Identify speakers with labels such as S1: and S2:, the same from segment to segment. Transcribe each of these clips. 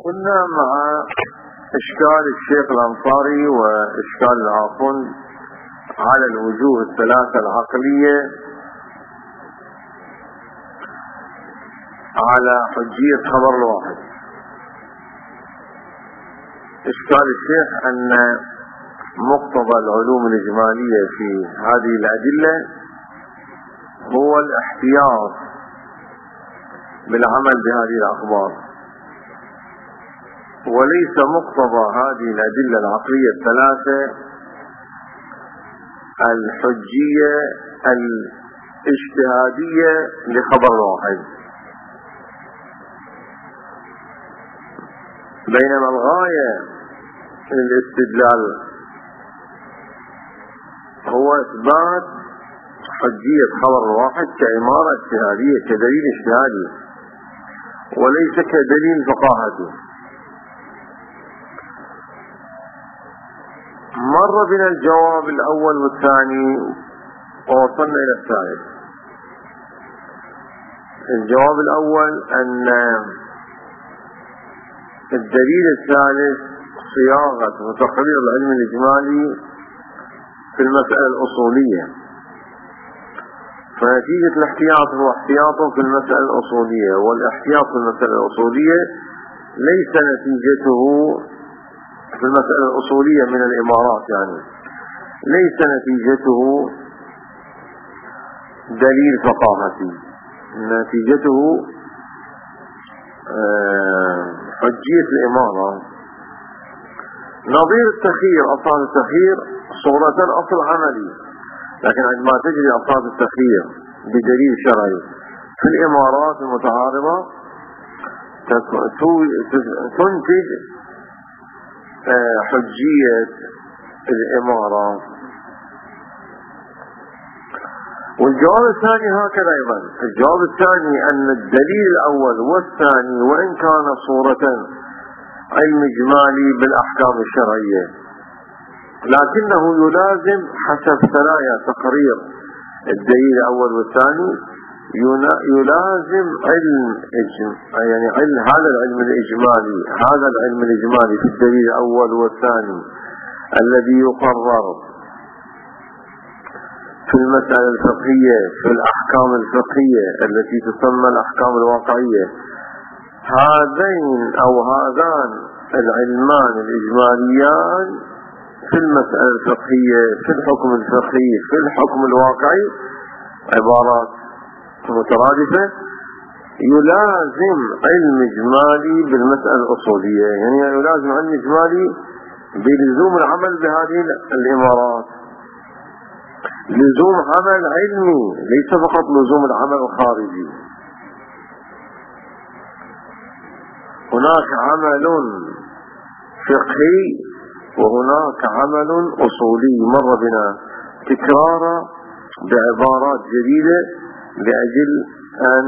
S1: كنا مع إشكال الشيخ الأنصاري وإشكال الآخوند على الوجوه الثلاثة العقلية على حجية خبر الواحد. إشكال الشيخ أن مقتضى العلوم الإجمالية في هذه الأدلة هو الاحتياط بالعمل بهذه الأخبار، وليس مقتضى هذه الأدلة العقلية الثلاثة الحجية الاجتهادية لخبر واحد، بينما الغاية للاستدلال هو إثبات حجية خبر واحد كعمارة اجتهادية كدليل اجتهادي وليس كدليل فقاهتي. مر بنا الجواب الأول والثاني ووصلنا إلى الثالث. الجواب الأول أن الدليل الثالث صياغة وتقرير العلم الإجمالي في المسألة الأصولية، فنتيجة الاحتياط هو احتياط في المسألة الأصولية، والاحتياط في المسألة الأصولية ليس نتيجته في المسألة الأصولية من الإمارات، يعني ليس نتيجته دليل فقاهتي، نتيجته حجية الإمارة. نظير التخيير، أصل التخيير صورة أصل عملي، لكن عندما تجري أصل التخيير بدليل شرعي في الإمارات المتعارضة تنتج حجية الإمارة. والجواب الثاني هكذا أيضا، الجواب الثاني أن الدليل الأول والثاني وإن كان صورة علم إجمالي بالأحكام الشرعية، لكنه يلازم حسب ثنايا تقرير الدليل الأول والثاني يلازم يعني علم هذا العلم الإجمالي، هذا العلم الإجمالي في الدليل الأول والثاني الذي يقرر في المسألة الفقهية في الأحكام الفقهية التي تسمى الأحكام الواقعية. هذين أو هذان العلمان الإجماليان في المسألة الفقهية في الحكم الفقهي في الحكم الواقعي عبارات مترادفة، يلازم علم إجمالي بالمسألة الأصولية، يعني يلازم علم إجمالي بلزوم العمل بهذه الإمارات، لزوم عمل علمي ليس فقط لزوم العمل الخارجي. هناك عمل فقهي وهناك عمل أصولي مر بنا تكرارا بعبارات جديدة لأجل أن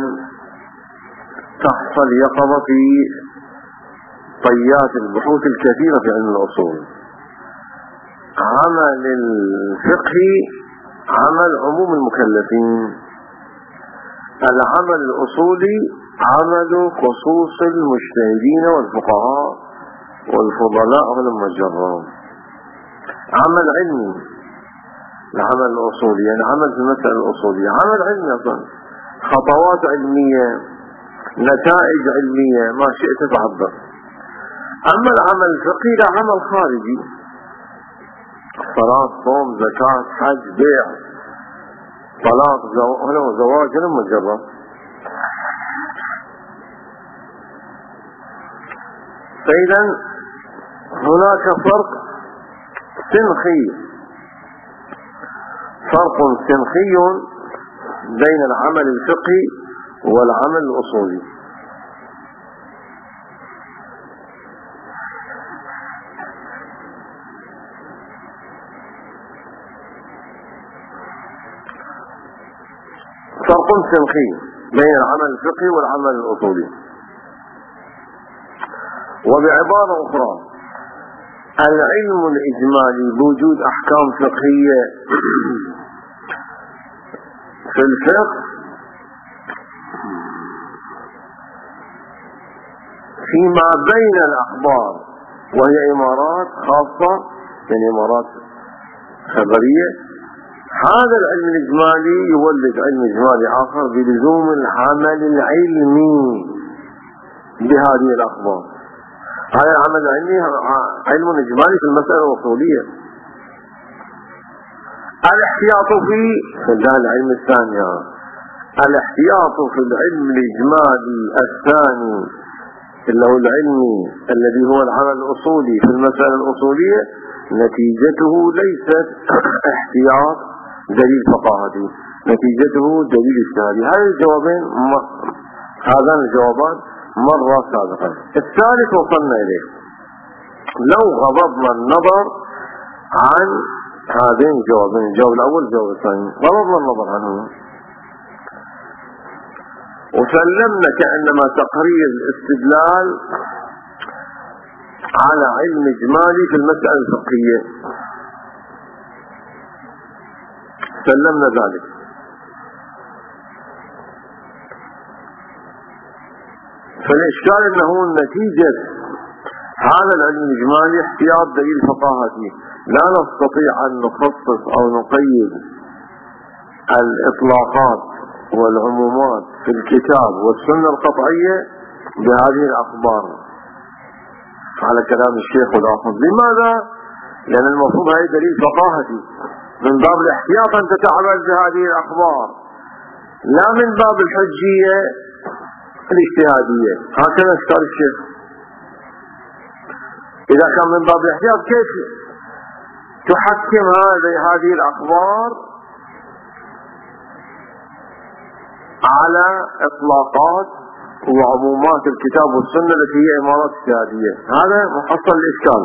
S1: تحصل يقظة في طيات البحوث الكثيرة في علم الأصول. عمل الفقهي عمل عموم المكلفين، العمل الأصولي عمل خصوص المجتهدين والفقهاء والفضلاء والمجرون. عمل علمي العمل الأصولي، يعني عمل في المسألة الأصولية عمل علمي أصلا، خطوات علمية، نتائج علمية، ما شئت تعبر. أما العمل الفقهي لا، عمل خارجي، صلاة صوم زكاة حج بيع طلاق زواج المجرد. فإذا هناك فرق سنخي بين العمل الفقهي والعمل الأصولي. فرق سنخي بين العمل الفقهي والعمل الأصولي. وبعبارة أخرى، العلم الإجمالي بوجود أحكام فقهية في الفقه فيما بين الأخبار، وهي إمارات خاصة من إمارات خبرية. هذا العلم الإجمالي يولد علم إجمالي آخر بلزوم العمل العلمي بهذه الأخبار. هذا العمل العلمي علم إجمالي في المسألة الأصولية. الاحتياط في العلم الثاني، الاحتياط في العلم الإجمالي الثاني اللي هو العلم الذي هو العمل الأصولي في المسألة الأصولية، نتيجته ليست احتياط دليل فقاهتي، نتيجته دليل اجتهادي. هذان الجوابان مرة سابقا. الثالث وصلنا إليه، لو غضبنا النظر عن هذين الجوابين، الجواب الأول والجواب الثاني، غضبنا النظر عنهما وسلمنا كأنما تقرير الاستدلال على علم إجمالي في المسألة الفقهية، سلمنا ذلك. فالإشكال أنه نتيجة هذا العلم الإجمالي احتياط دليل فقاهتي، لا نستطيع أن نخصص أو نقيد الإطلاقات والعمومات في الكتاب والسنة القطعية بهذه الأخبار على كلام الشيخ والآخر. لماذا؟ لأن المفروض هذا دليل فقاهتي، من باب الاحتياط أن تتعامل بهذه الأخبار، لا من باب الحجية الاجتهادية. هكذا اشترى الشيخ. إذا كان من باب الاحتياط كيف تحكم هذه الأخبار على إطلاقات وعمومات الكتاب والسنة التي هي إمارات اجتهادية؟ هذا محصل الإشكال.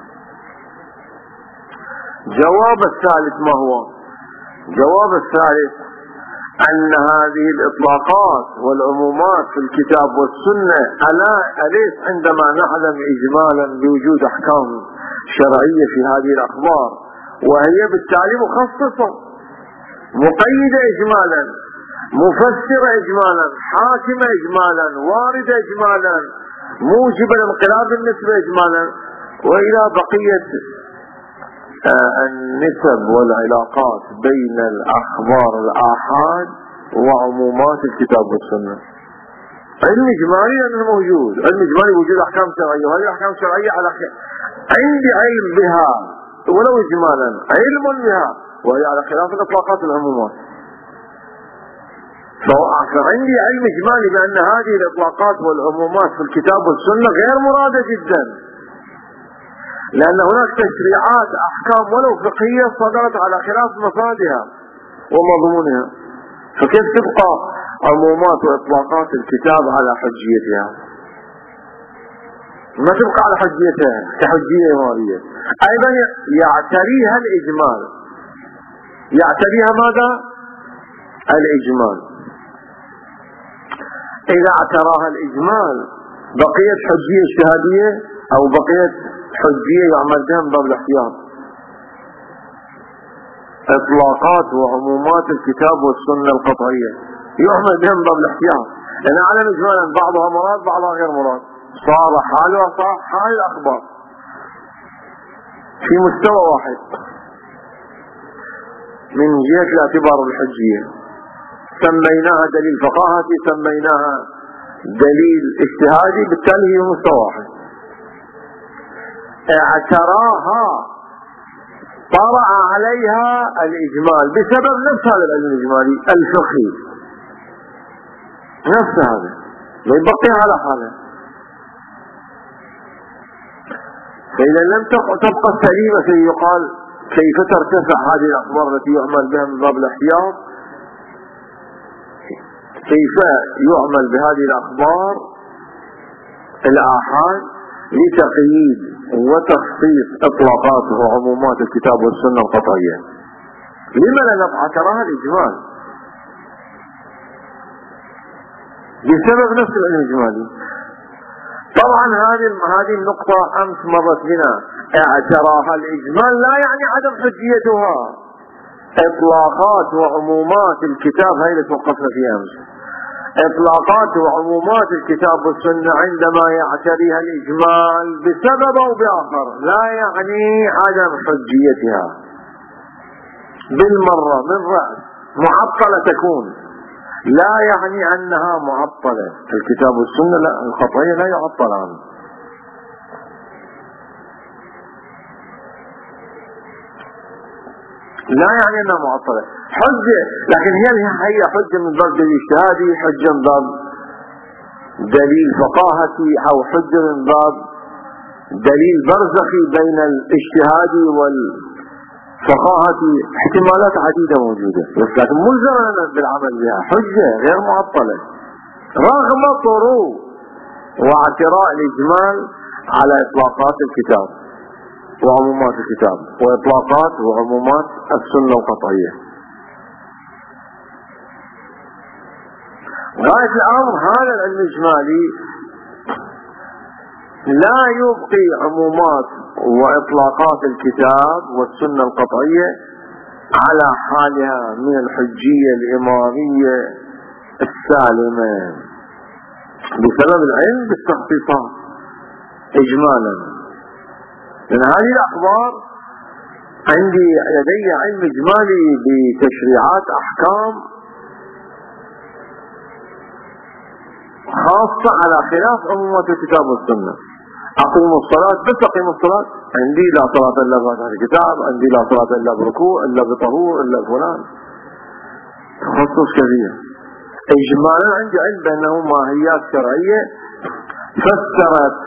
S1: جواب الثالث ما هو؟ جواب الثالث أن هذه الإطلاقات والعمومات في الكتاب والسنة أليس عندما نعلم إجمالا بوجود أحكام شرعية في هذه الأخبار، وهي بالتالي مخصصة مقيدة إجمالا، مفسرة إجمالا، حاكمة إجمالا، واردة إجمالا، موجبة لانقلاب النسبة إجمالا، وإلى بقية النسب والعلاقات بين الأخبار الآحاد وعمومات الكتاب والسنة. علم إجمالي أنه موجود، علم إجمالي وجود أحكام شرعية، وهذه الأحكام الشرعية على عندي علم بها ولو إجمالا، علم بها وهي على خلاف الإطلاقات والعمومات. فعندي علم إجمالي بأن هذه الإطلاقات والعمومات في الكتاب والسنة غير مرادة جدا، لأن هناك تشريعات أحكام ولو فقهية صدرت على خلاف مفادها ومضمونها، فكيف تبقى عمومات وإطلاقات الكتاب على حجيتها؟ ما تبقى على حجيتها كحجية إمارية. أيضا يعتريها الإجمال، يعتريها ماذا؟ الإجمال. إذا اعتراها الإجمال بقيت حجية اجتهادية أو بقيت حجية يعمل بها من باب الاحتياط. إطلاقات وعمومات الكتاب والسنة القطعية يعمل بها من باب الاحتياط، لأن أعلم إجمالا بعضها مراد بعضها غير مراد، صار حالها صار حال الأخبار في مستوى واحد من جهة الاعتبار الحجية. سميناها دليل فقاهتي، سميناها دليل اجتهادي، بالتالي هي مستوى واحد. اعتراها طرأ عليها الإجمال بسبب نفس هذا العلم الإجمالي الفقهي، نفس هذا لا يبقي على حاله. فإذا لم تبقى سليمة يقال كيف ترتفع هذه الأخبار التي يعمل بها من باب الاحتياط، كيف يعمل بهذه الأخبار الآحاد لتقييد وتخصيص إطلاقات وعمومات الكتاب والسنة القطعية؟ لما لا نعتراها الإجمال بسبب نفس العلم الإجمالي؟ طبعا هذه النقطة أمس مرت بنا. اعتراها الإجمال لا يعني عدم حجيتها. إطلاقات وعمومات الكتاب هي اللي توقفنا فيها أمس. إطلاقات وعمومات الكتاب والسنة عندما يعتريها الإجمال بسبب أو بآخر لا يعني عدم حجيتها بالمرة من رأس، معطلة تكون، لا يعني أنها معطلة. الكتاب والسنة لا، القطعية لا يعطلان. لا يعني أنها معطلة، حجة، لكن هي حجة من باب دليل اجتهادي، حجة من باب دليل فقاهتي، أو حجة من باب دليل برزخي بين الاجتهادي والفقاهتي. احتمالات عديدة موجودة، بس لكن ملزمة بالعمل بها، حجة غير معطلة رغم طروء واعتراء الإجمال على إطلاقات الكتاب وعمومات الكتاب وإطلاقات وعمومات السنة القطعية. غاية الأمر هذا العلم الإجمالي لا يبقي عمومات وإطلاقات الكتاب والسنة القطعية على حالها من الحجية الإمامية السالمة بسبب العلم بالتخصيصات إجمالا. لأن هذه الأخبار لدي علم إجمالي بتشريعات أحكام خاصة على خلاف عمومات الكتاب والسنة. أقيم الصلاة، بس أقيم الصلاة، عندي لا صلاة إلا بهذا الكتاب، عندي لا صلاة إلا بركوع إلا بطهور إلا فلان، تخصص كبير. إجمالا عندي علم بأنه ماهيات شرعية فسرت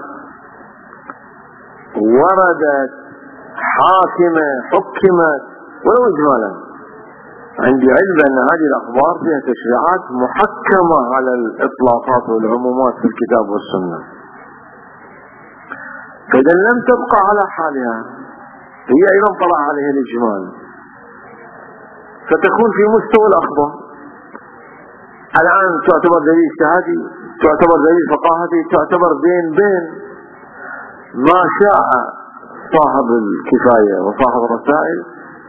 S1: وردت حاكمة حكمت ولو إجمالا. عندي علم أن هذه الأخبار فيها تشريعات محكمة على الإطلاقات والعمومات في الكتاب والسنة، فإذا لم تبقى على حالها هي أيضا طلع عليها الإجمال، فتكون في مستوى الأخبار. الآن تعتبر دليل اجتهادي، تعتبر دليل فقاهتي، تعتبر بين ما شاء صاحب الكفاية وصاحب الرسائل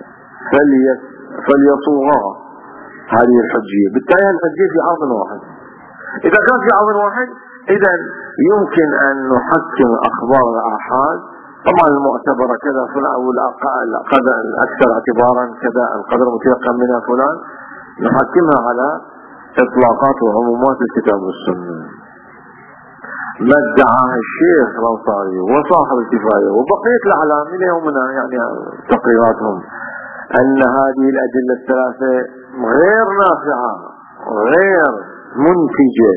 S1: فليصوغها هذه الحجية. بالتالي الحجية في عرض واحد. إذا كان في عرض واحد إذا يمكن أن نحكم أخبار الآحاد، طبعا المعتبرة كذا فلان، أو القدر الأكثر اعتبارا كذا، القدر متيقن منها فلان، نحكمها على إطلاقات وعمومات الكتاب والسنة. ما ادعاه الشيخ الأنصاري وصاحب الكفاية وبقية الأعلام من يومنا يعني تقريراتهم أن هذه الأدلة الثلاثة غير نافعة غير منتجة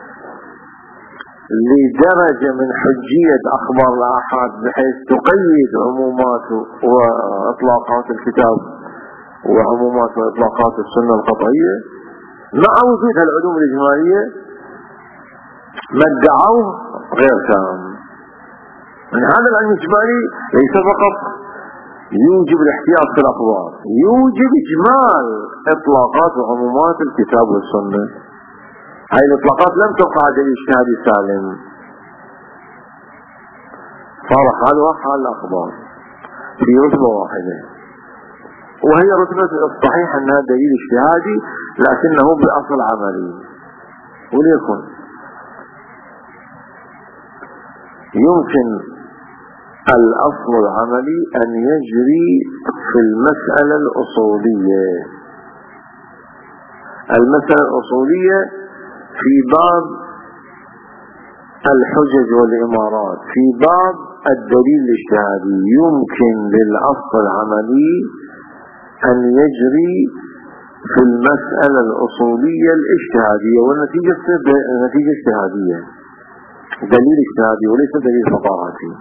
S1: لدرجة من حجية أخبار الآحاد بحيث تقيد عمومات وإطلاقات الكتاب وعمومات وإطلاقات السنة القطعية مع وجود العلوم الإجمالية. ما ادعوه غير تام. من هذا العلم الإجمالي ليس فقط يوجب الاحتياط في الأخبار، يوجب إجمال إطلاقات وعمومات الكتاب والسنة. هذه الإطلاقات لم تبقى على الاجتهاد السالم، صار حالها حال الأخبار في رتبة واحدة، وهي رتبة الصحيح أنها دليل اجتهادي لكنه بأصل عملي. وليكن يمكن الأصل العملي أن يجري في المسألة الأصولية. المسألة الأصولية في باب الحجج والإمارات، في باب الدليل الاجتهادي، يمكن للأصل العملي أن يجري في المسألة الأصولية الاجتهادية، والنتيجة نتيجة اجتهادية، دليل اجتهادي وليس دليل فقاهتي.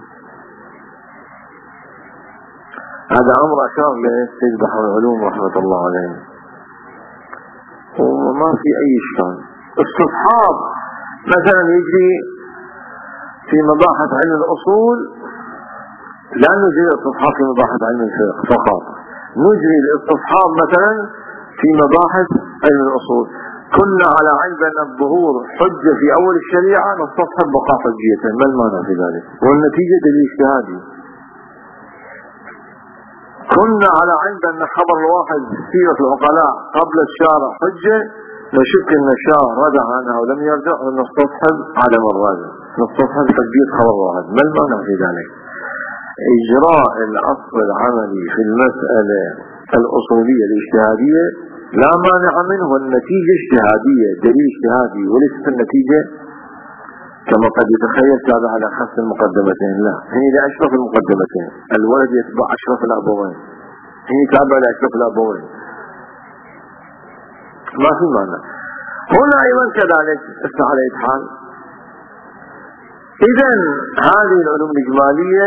S1: هذا أمر أشار له السيد بحر العلوم رحمة الله عليه، وما في أي إشكال. استصحاب مثلا يجري في مباحث علم الأصول، لا نجري الاستصحاب في مباحث علم الفقه فقط، نجري الاستصحاب مثلا في مباحث علم الأصول. كنا على علم أن الظهور حجة في أول الشريعة، نستصحب بقاء حجية، ما المانع في ذلك؟ والنتيجة دليل اجتهادي. كنا على علم أن خبر الواحد سيرة العقلاء قبل الشارع حجة، نشك أن الشاه رجع عنها ولم يرجع ونستصحب عدم الرجع، نستصحب تثبيت خبر واحد. ما المعنى في ذلك؟ إجراء الأصل العملي في المسألة الأصولية الاجتهادية لا مانع منه، والنتيجة اجتهادية، دليل اجتهادي، وليست النتيجة كما قد يتخيل تابع على خاص المقدمتين. لا، هي لأشرف المقدمتين، الولد يتبع أشرف الأبوين، هي تابع لأشرف الأبوين، ما في معنى. هنا أيضا كذلك على إتحال. إذن هذه العلوم الإجمالية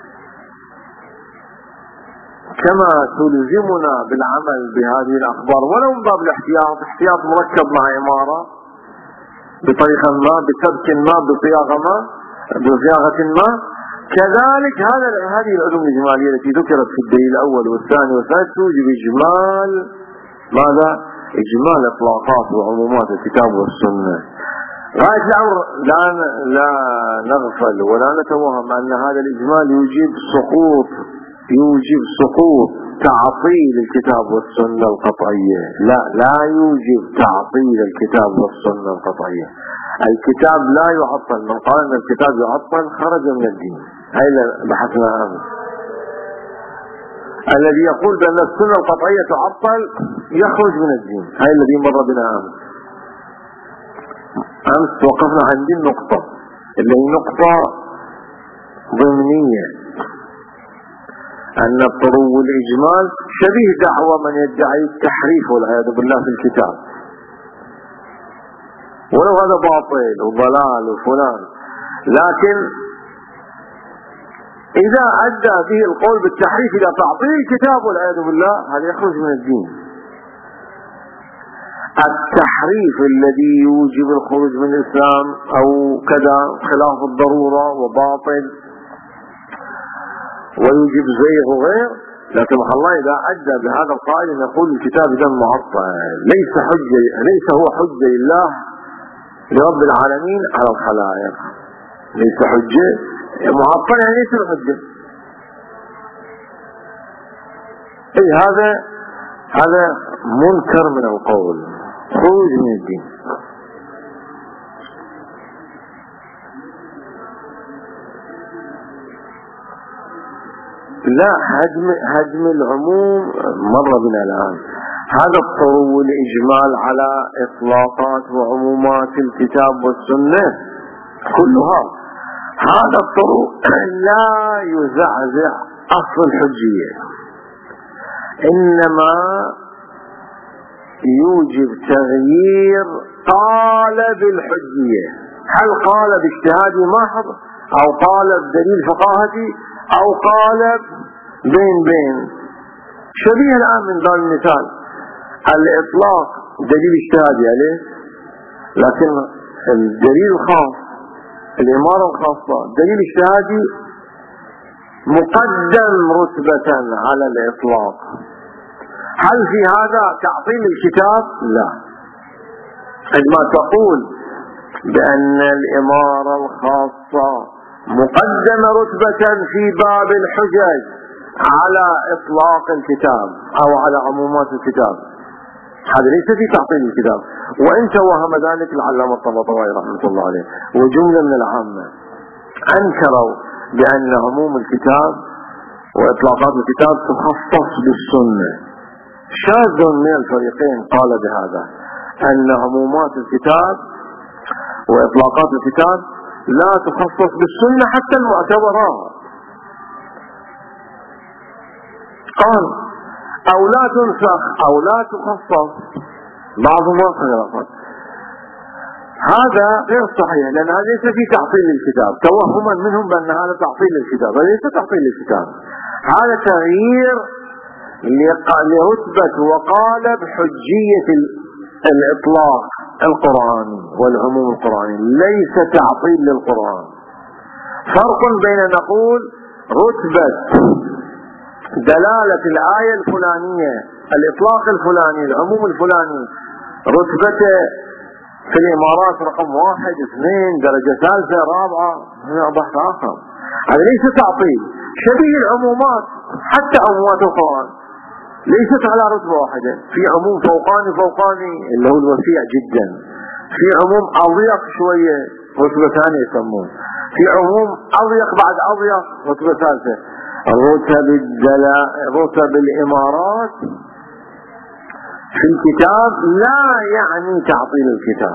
S1: كما تلزمنا بالعمل بهذه الأخبار ولو من باب الاحتياط، احتياط مركب مع إمارة بطريقة ما، بسبك ما، بصياغة ما، كذلك هذه العلوم الإجمالية التي ذكرت في الدليل الأول والثاني والثالث توجب إجمال ماذا؟ إجمال إطلاقات وعمومات الكتاب والسنة. غاية الأمر لا نغفل ولا نتوهم أن هذا الإجمال يوجب سقوط تعطيل الكتاب والسنة القطعية. لا يوجب تعطيل الكتاب والسنة القطعية. الكتاب لا يعطل، من قال أن الكتاب يعطل خرج من الدين. هاي بحثنا أمس. الذي يقول بأن السنة القطعية تعطل يخرج من الدين، هاي الذي مر بنا أمس وقفنا عند النقطة اللي هي نقطة ضمنية، أن الطرو والإجمال شبيه دعوة من يدعي التحريف والعياذ بالله في الكتاب، ولو هذا باطل وضلال وفلان، لكن إذا أدى به القول بالتحريف إلى تعطيل الكتاب والعياذ بالله هذا يخرج من الدين. التحريف الذي يوجب الخروج من الإسلام أو كذا خلاف الضرورة وباطل ويوجب زيغ وغير، لا سمح الله إذا أدى بهذا القائل يقول الكتاب إذا معطل، ليس هو حجة لله لرب العالمين على الخلائق، ليس حجة معطل، يعني ليس الحجة. أي هذا منكر من القول، خروج من الدين. لا، هدم العموم مر بنا الآن. هذا الطرو والإجمال على إطلاقات وعمومات الكتاب والسنة كلها، هذا الطرو لا يزعزع أصل الحجية، إنما يوجب تغيير قالب الحجية. هل قالب اجتهادي محض، أو قالب دليل فقاهتي، أو قالب بين شبيه الآن من ضمن المثال الإطلاق دليل اجتهادي عليه، لكن الدليل الخاص الإمارة الخاصة دليل اجتهادي مقدم رتبة على الإطلاق. هل في هذا تعطيل الكتاب؟ لا. عندما تقول بأن الإمارة الخاصة مقدمة رتبة في باب الحجج على إطلاق الكتاب أو على عمومات الكتاب، هذا ليس في تعطيل الكتاب. وإن توهم ذلك العلامة الطباطبائي رحمة الله عليه وجملة من العامة أنكروا بأن عموم الكتاب وإطلاقات الكتاب تخصص بالسنة. شاذ من الفريقين قال بهذا، أن عمومات الكتاب وإطلاقات الكتاب لا تخصص بالسنة حتى المعتبرة، قال أو لا تنسخ أو لا تخصص بعضهم وغيرهم. هذا غير صحيح، لأن هذا ليس في تعطيل للكتاب، توهما منهم بأن هذا تعطيل للكتاب، هذا ليس تعطيل للكتاب، هذا تغيير لرتبة وقالب حجية الإطلاق القرآني والعموم القرآني، ليس تعطيل للقرآن. فرق بين نقول رتبة دلالة الآية الفلانية، الإطلاق الفلاني، العموم الفلاني، رتبته في الإمارات رقم 1 2 درجة 3 4، هذا بحث آخر، هذا ليس تعطيل. شبيه العمومات حتى عمومات القرآن، ليست على رتبة واحدة. في عموم فوقاني اللي هو الوسيع جدا، في عموم أضيق شوية رتبة ثانية يسمون، في عموم أضيق بعد أضيق رتبة ثالثة. رتب الإمارات في الكتاب لا يعني تعطيل الكتاب.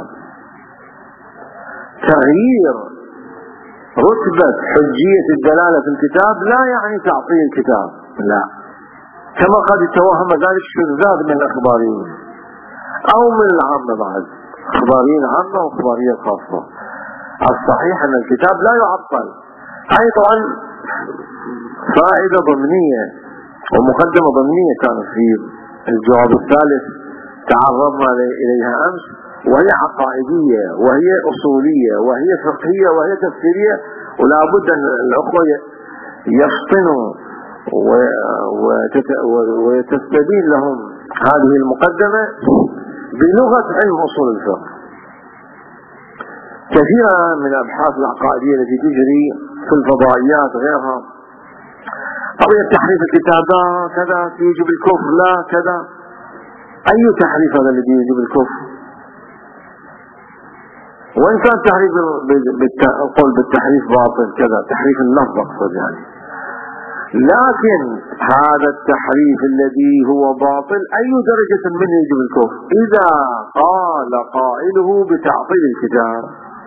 S1: تغيير رتبة حجية الدلالة في الكتاب لا يعني تعطيل الكتاب، لا، كما قد يتوهم ذلك شذاذ من الأخباريين أو من العامة بعد، أخباريين عامة وأخبارية خاصة. الصحيح أن الكتاب لا يعطل. هاي طبعا فائدة ضمنية ومقدمة ضمنية كانت في الجواب الثالث تعرضنا إليها أمس، وهي عقائدية وهي أصولية وهي فقهية وهي تفسيرية، ولا بد أن الأخوة يفطنوا وتستبين لهم هذه المقدمة بلغة علم أصول الفقه. كثيرا من الأبحاث العقائدية التي تجري في الفضائيات غيرها، قضية تحريف الكتابات كذا يجب الكفر، لا كذا. أي تحريف هذا الذي يجب الكفر؟ وإن كان تحريف القول بالتحريف باطل كذا، تحريف اللفظ أقصد يعني، لكن هذا التحريف الذي هو باطل أي درجة منه يجب الكفر؟ إذا قال قائله بتعطيل الكتاب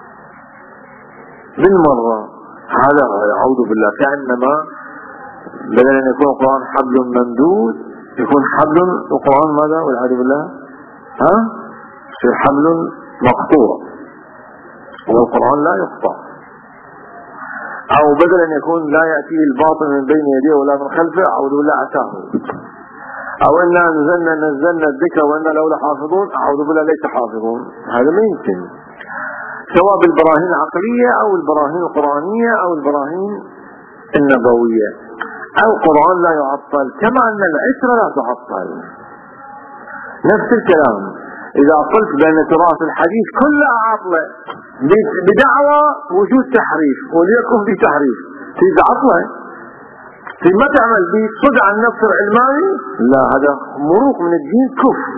S1: بالمرة، هذا أعوذ بالله كأنما بدل أن يكون القرآن حبل ممدود يكون حبل القرآن ماذا والعياذ بالله يصير حبل مقطوع، والقرآن لا يقطع. أو بدل أن يكون لا يأتيه الباطل من بين يديه ولا من خلفه أعوذ بالله أتاه. أو إنا نزلنا الذكر وإنا له لحافظون أعوذ بالله ليس حافظون. هذا ما يمكن، سواء بالبراهين العقلية أو البراهين القرآنية أو البراهين النبوية. القرآن لا يعطل كما أن العترة لا تعطل. نفس الكلام إذا قلت بأن تراث الحديث كله عطلة بدعوى وجود تحريف وليكن في تحريف، في عطلة في ما تعمل بصدع النفس العلماني، لا، هذا مروق من الدين كفر.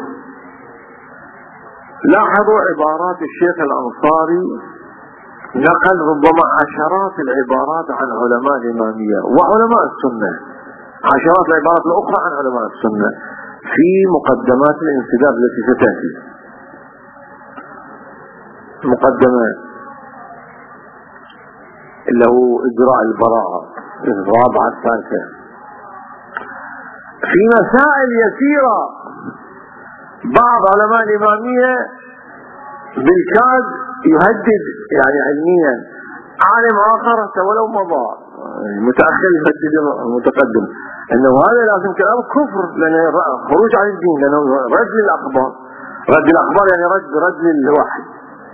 S1: لاحظوا عبارات الشيخ الأنصاري، نقل ربما عشرات العبارات عن علماء الإمامية وعلماء السنة، عشرات العبارات الأخرى عن علماء السنة في مقدمات الانسداد التي ستأتي. مقدمة اللي هو إجراء البراءة الرابعة الثالثة في مسائل يسيرة. بعض علماء الإمامية بالكاد يهدد يعني علميا عالم آخر ولو مضى متأخر يهدد المتقدم أنه هذا لازم كلام كفر، لأنه خروج عن الدين، لأنه رد للأخبار. رد الأخبار يعني رد للوحي.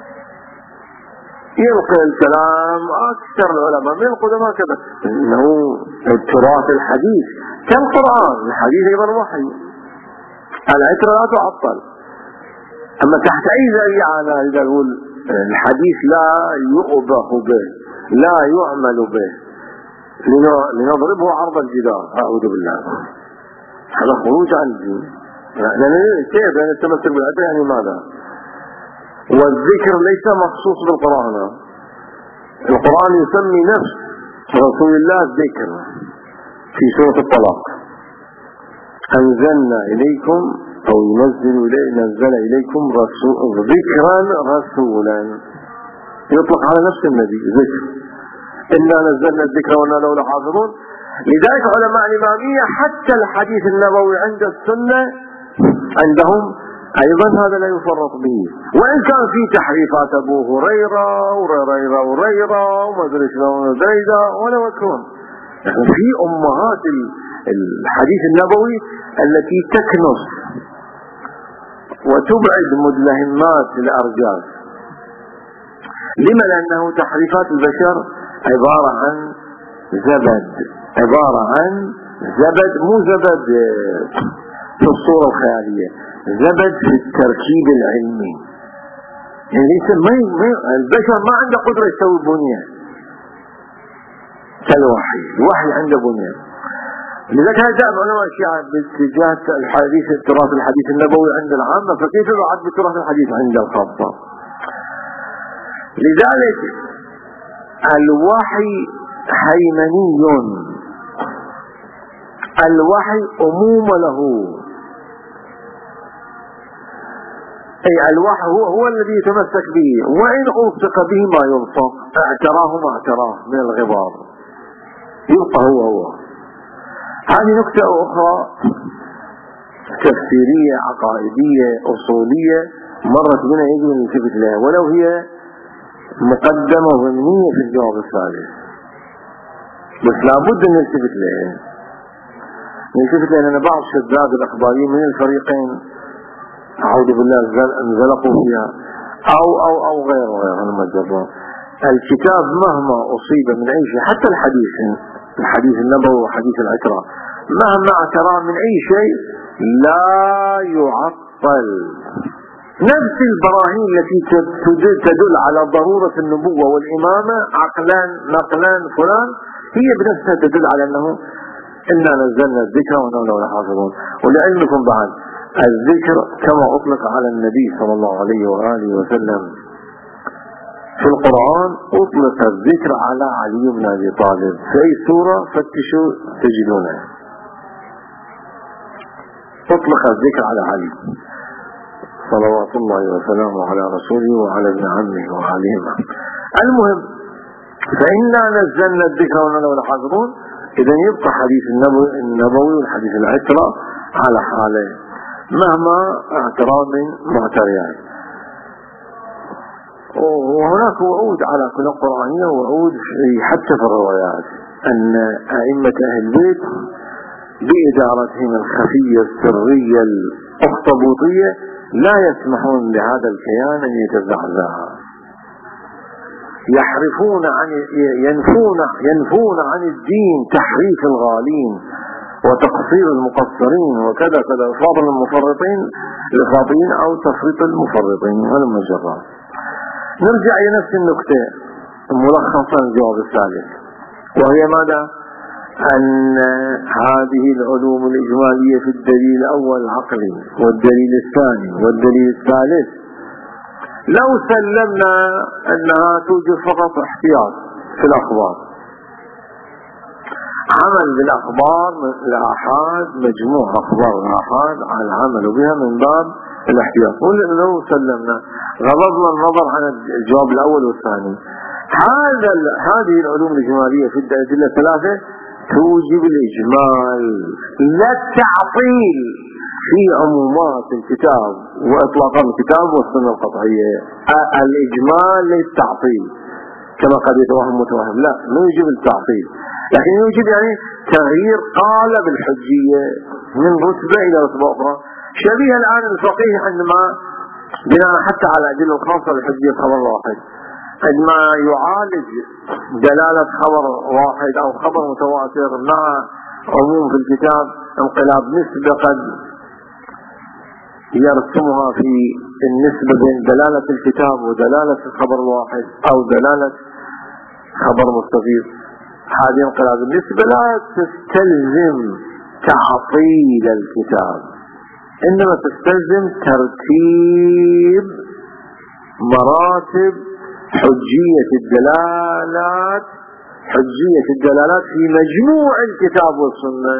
S1: يلقي الكلام أكثر العلماء من القدماء كذا، إنه التراث الحديث كالقرآن، الحديث أيضا وحي، العترة لا تعطل. أما تحت أي ذريعة أنا إذا أقول الحديث لا يؤبه به لا يعمل به لنضربه عرض الجدار، أعوذ بالله، هذا خروج عن الدين. كيف يعني التمسك بالعترة يعني ماذا؟ والذكر ليس مخصوص بالقرآن. القرآن يسمي نفس رسول الله ذكر في سورة الطلاق، أنزلنا إليكم أو نزل إليكم ذكرا رسولا، يطلق على نفس النبي ذكر، إنا نزلنا الذكر وإنا له لحافظون. لذلك علماء الإمامية حتى الحديث النبوي عند السنة عندهم أيضا هذا لا يفرط به، وإن كان في تحريفات أبو هريرة وما أدري شلون زيدة ولا وكون، في أمهات الحديث النبوي التي تكنس وتبعد مدلهمات الأرجاس. لما؟ لأنه تحريفات البشر عبارة عن زبد، مو زبد في الصورة الخيالية، زبد في التركيب العلمي. يعني البشر ما عنده قدرة يسوي بنية كالوحي، الوحي عنده بنية. لذلك هذا علماء الشيعة باتجاه الحديث التراث الحديث النبوي عند العامة، فكيف بعد بالتراث الحديث عند الخاصة؟ لذلك الوحي هيمني، الوحي أموم له، أي الوحي هو الذي يتمسك به، وإن ألصق به ما يلصق، اعتراه ما اعتراه من الغبار يبقى هو. هذه نكتة أخرى تفسيرية عقائدية أصولية مرت بنا يجب أن نلتفت لها، ولو هي مقدمة ضمنية في الجواب الثالث، بس لابد أن نلتفت لها. لأن بعض شذاذ الأخباريين من الفريقين أعوذ بالله انزلقوا فيها أو غير المجرة. الكتاب مهما أصيب من أي شيء، حتى الحديث النبوي وحديث العترة، مهما اعترى من أي شيء لا يعطل. نفس البراهين التي تدل على ضرورة النبوة والإمامة عقلان نقلان فلان، هي بنفسها تدل على أنه إنا نزلنا الذكر وإنا له لحافظون. ولعلمكم بعد الذكر كما أطلق على النبي صلى الله عليه وآله وسلم في القرآن، أطلق الذكر على علي بن أبي طالب في أي سورة فتشوا تجدونه، أطلق الذكر على علي صلوات الله وسلامه على رسوله وعلى ابن عمه وعليهما. المهم، فإنا نزلنا الذكر وإنا له لحافظون. إذا يبقى حديث النبوي والحديث العترة على حاله مهما اعترى من معتريات. وهناك وعود على كل قرآنية، وعود حتى في الروايات أن أئمة أهل البيت بإدارتهم الخفية السرية الأخطبوطية لا يسمحون لهذا الكيان أن يتزعزع، ينفون عن الدين تحريف الغالين وتقصير المقصرين وكذا كذا، فضل المفرطين الخاطئين أو تفريط المفرطين والمجرات. نرجع إلى نفس النكتة ملخصا الجواب الثالث، وهي ماذا؟ أن هذه العلوم الإجمالية في الدليل الأول العقلي والدليل الثاني والدليل الثالث لو سلمنا أنها توجد فقط احتياط في الأخبار، عمل بالأخبار الآحاد، مجموع أخبار الآحاد على العمل بها من باب الاحتياط، لو سلمنا غضضنا النظر عن الجواب الأول والثاني، هذه العلوم الإجمالية في الأدلة الثلاثة توجب الإجمال لا التعطيل في عمومات الكتاب وإطلاقات الكتاب والسنة القطعية. الإجمال للتعطيل كما قد يتوهم متوهم، لا يوجب التعطيل، لكن يوجب يعني تغيير قالب الحجية من رتبة إلى رتبة أخرى، شبيه الآن الفقيه عندما بناء حتى على أدلة الخاصة للحجية خبر واحد، عندما يعالج دلالة خبر واحد أو خبر متواتر مع عموم في الكتاب انقلاب نسبة قد يرسمها في النسبة بين دلالة الكتاب ودلالة الخبر الواحد أو دلالة خبر مستفيض، هذه انقلاب النسبة لا تستلزم تعطيل الكتاب، إنما تستلزم ترتيب مراتب حجية الدلالات في مجموع الكتاب والسنة.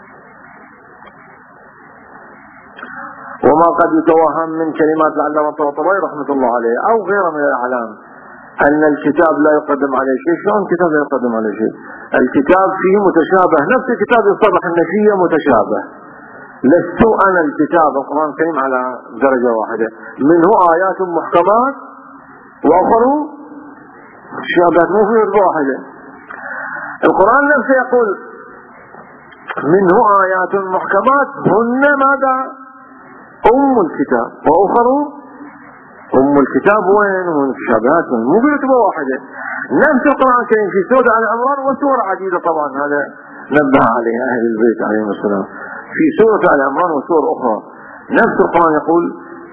S1: وما قد يتوهم من كلمات العلامة الطباطبائي رحمة الله عليه أو غيره من الأعلام أن الكتاب لا يقدم عليه شيء. شلون الكتاب لا يقدم عليه شيء؟ الكتاب فيه متشابه، نفس الكتاب يصطلح أن فيه متشابه. لست أنا الكتاب القرآن الكريم على درجة واحدة، منه آيات محكمات وآخر متشابهات، مو في درجة واحدة. القرآن نفسه يقول منه آيات محكمات هن ماذا؟ أم الكتاب، وآخر أم الكتاب وين؟ متشابهات مو في درجة واحدة. نفس القرآن الكريم في سورة آل عمران وسور عديدة، طبعا هذا نبه عليه أهل البيت عليهم السلام. في سورة آل عمران وسور أخرى نفس القرآن يقول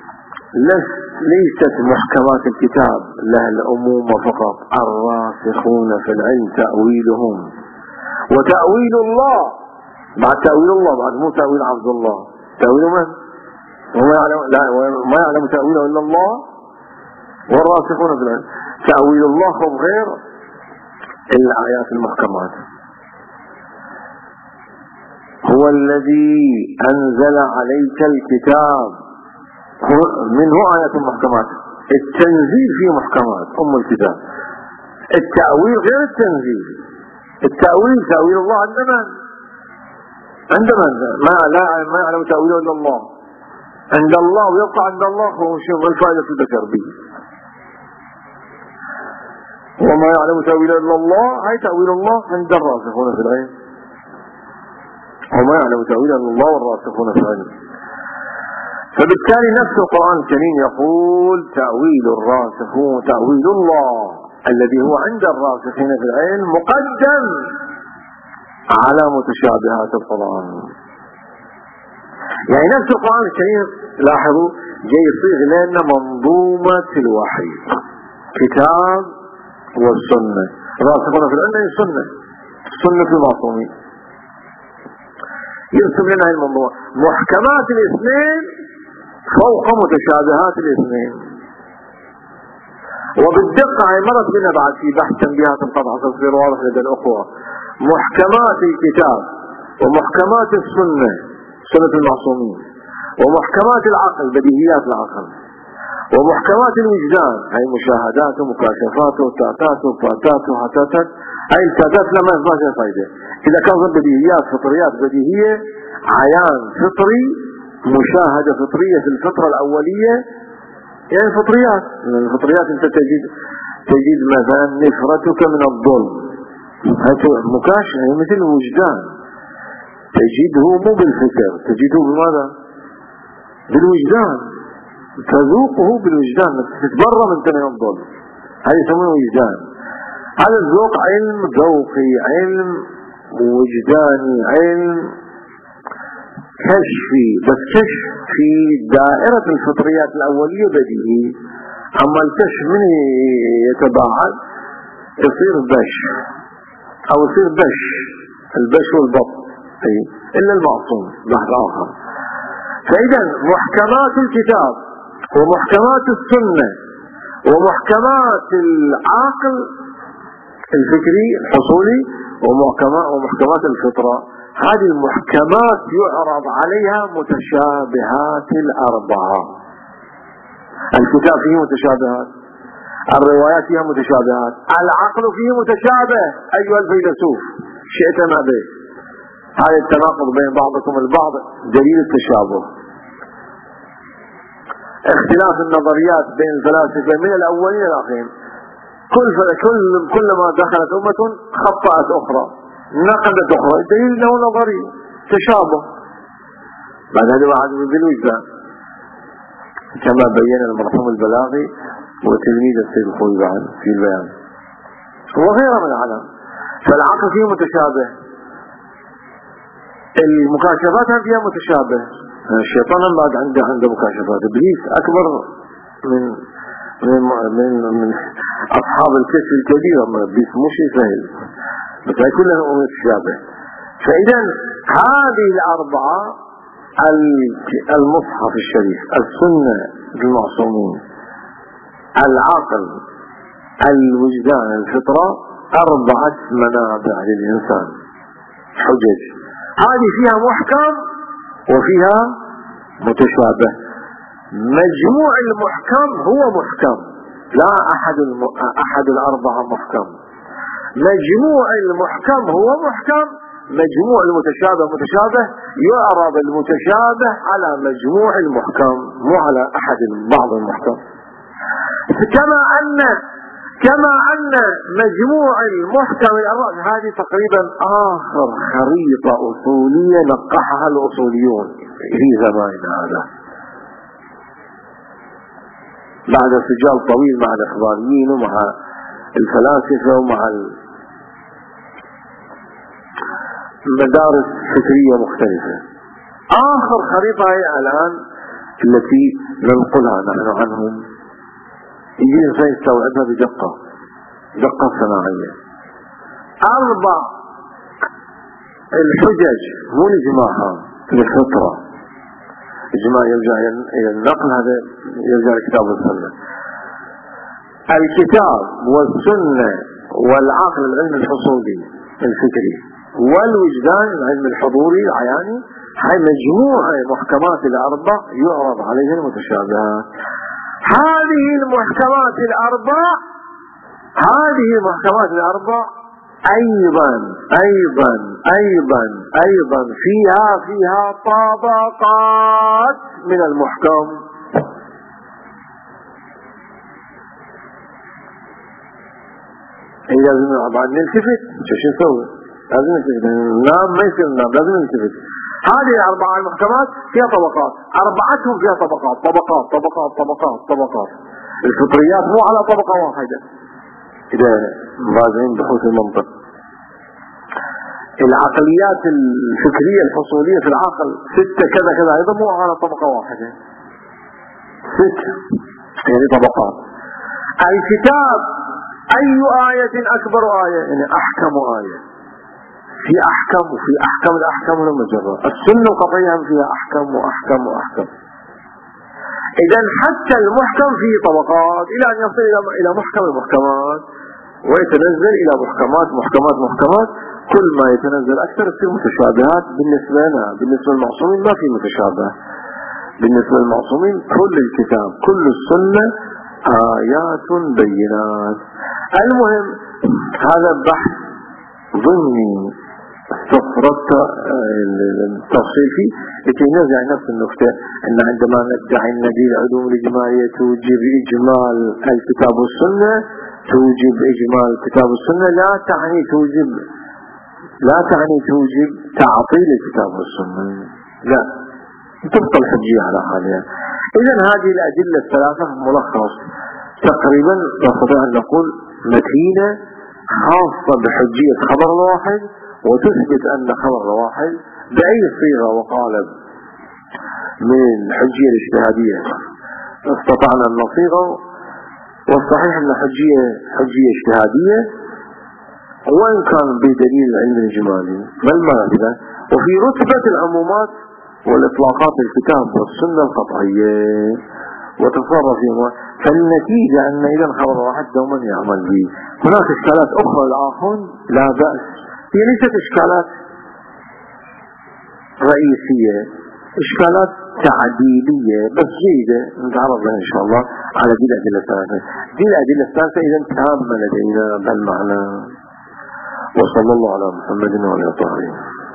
S1: ليست محكمات الكتاب لها العموم فقط، الراسخون في العلم تأويلهم وتأويل الله بعد تأويل الله، بعد مو تأويل عبد الله، تأويل من؟ وما يعلم، لا ما يعلم تأويله إلا الله والراسخون في العلم. تأويل الله هم غير الآيات المحكمات. هو الذي أنزل عليك الكتاب، منه آيات محكمات. التنزيل فيه محكمات أم الكتاب، التأويل غير التنزيل. التأويل تأويل الله عند من؟ عند من؟ ما يعلم تأويله إلا الله، عند الله، ويبقى عند الله. هو شيء الفائدة في البشر به. وما يعلم تأويله إلا الله، هي تأويل الله عند الراسخون في العلم. وما يعلم تأويله إلا الله والراسخون في العلم. فبالتالي نفس القرآن الكريم يقول تأويل الراسخون، تأويل الله الذي هو عند الراسخين في العلم مقدم على متشابهات القرآن. يعني نفس القرآن الكريم لاحظوا جاي يصيغ لنا منظومة الوحي، كتاب والسنة. الراسخون في العلم هي السنة، السنة في المعصومين. يرسم لنا هذه المنظومة، محكمات الاثنين فوق متشابهات الاثنين. وبالدقة هي مرت بنا بعد في بحث تنبيهات القطع تصير واضح لدى الأخوة. محكمات الكتاب ومحكمات السنة، سنة المعصومين، ومحكمات العقل، بديهيات العقل، ومحكمات الوجدان، هي مشاهدات ومكاشفات وتاتات وفاتات وهتاتات. هاي التاتات لما يصبح فايدة إذا كان بديهيات فطريات بديهية، عيان فطري، مشاهدة فطرية في الفطرة الأولية. يعني فطريات، من الفطريات أنت تجد مثلا نفرتك من الظلم، مكاشفة مثل الوجدان، تجده مو بالفكر، تجده بماذا؟ بالوجدان، تذوقه بالوجدان، تتبرى من الظلم. هذا يسمونه وجدان. هذا الذوق علم ذوقي، علم وجداني، علم كشفي، بس كشف في دائرة الفطريات الأولية بديهي. أما الكشف من يتباعد يصير بش، أو يصير بش، البش والبط، إلا المعصوم بحث آخر. فإذا محكمات الكتاب ومحكمات السنة ومحكمات العقل الفكري الحصولي ومحكمات الفطرة، هذه المحكمات يعرض عليها متشابهات الأربعة. الكتاب فيه متشابهات، الروايات فيها متشابهات، العقل فيه متشابه أيها الفيلسوف شئت ما به. هذا التناقض بين بعضكم البعض دليل التشابه. اختلاف النظريات بين الفلاسفة من الأولين إلى الآخرين، كلما دخلت أمة خطأت أخرى، نقدت أخرى، الدليل أنه نظري تشابه. بعد هذا واحد بالوجدان كما بين المرحوم البلاغي وتلميذ السيد الخوي بعد في البيان وغيره من العلم. فالعقل فيه متشابه، المكاشفات فيها متشابه. الشيطان بعد عنده مكاشفات. إبليس أكبر من أصحاب الكشف الكبير، إبليس مو شيء سهل، بس هي كلها متشابه. فإذا هذه الأربعة، المصحف الشريف، السنة المعصومين، العقل، الوجدان، الفطرة، 4 منابع للإنسان، حجج. هذه فيها محكم وفيها متشابه. مجموع المحكم هو محكم، لا أحد الأربعة محكم. مجموع المحكم هو محكم، مجموع المتشابه متشابه. يعرض المتشابه على مجموع المحكم، مو على بعض المحكم. كما أن مجموع المحكم الأربعة هذه تقريبا آخر خريطة أصولية نقحها الأصوليون في زماننا هذا، بعد سجال طويل مع الإخباريين ومع الفلاسفة ومع مدارس فكرية مختلفة. آخر خريطة هي الآن التي ننقلها نحن عنهم، يجي الإنسان يستوعبها دقة صناعية. 4 الحجج مو الإجماع، الفطرة. إجماع يرجع إلى النقل، هذا يرجع للكتاب والسنة. الكتاب والسنة والعقل العلم الحصولي الفكري والوجدان العلم الحضوري العياني، هاي مجموعة محكمات الأربع يعرض عليها المتشابهات. هذه المحكمات الأربع أيضا فيها طبقات من المحكم. لازم بعد نلتفت، شو نسوي؟ لازم نلتفت، ننام ما يصير ننام، لازم نلتفت. هذه الأربعة المحكمات فيها طبقات، أربعتهم فيها طبقات. الفطريات مو على طبقة واحدة إذا راجعين بحوث المنطق. العقليات الفكرية الحصولية في العقل 6 كذا أيضا مو على طبقة واحدة، 6 يعني طبقات. الكتاب أي آية أكبر آية؟ يعني أحكم آية، في أحكم وفي أحكم الأحكم والمجرة. السنة القطعية فيها أحكم وأحكم. إذا حتى المحكم فيه طبقات إلى أن يصل إلى محكم المحكمات، ويتنزل إلى محكمات. كل ما يتنزل أكثر يصير متشابهات بالنسبة لنا. بالنسبة للمعصومين ما في متشابه. بالنسبة للمعصومين كل الكتاب كل السنة آيات بينات. المهم هذا بحث ضمني استطردت التفصيل فيه لكي نرجع نفس النقطة، أن عندما ندعي أن هذه العلوم الإجمالية توجب إجمال الكتاب والسنة، توجب إجمال الكتاب والسنة لا تعني توجب تعطيل الكتاب والسنة، لا، تبقى الحجية على حالها. إذن هذه الأدلة الثلاثة ملخص تقريبا نستطيع أن نقول متينة خاصة بحجية خبر الواحد، وتثبت أن خبر الواحد بأي صيغة وقالب من الحجية الاجتهادية استطعنا أن نصيغه. والصحيح أن حجية اجتهادية وإن كان بدليل العلم الإجمالي ما المعنى. وفي رتبة العمومات والإطلاقات الكتاب والسنة القطعية وتصرف فيهما، فالنتيجة أن إذا خبر واحد دوما يعمل به. هناك إشكالات أخرى الآخرون لا بأس، هي ليست إشكالات رئيسية، إشكالات تعديلية بس جيدة نتعرض لها إن شاء الله على دي الأدلة الثلاثة. دي الأدلة الثلاثة إذا تامة لدينا بالمعنى. وصلى الله على محمد وعلى آله.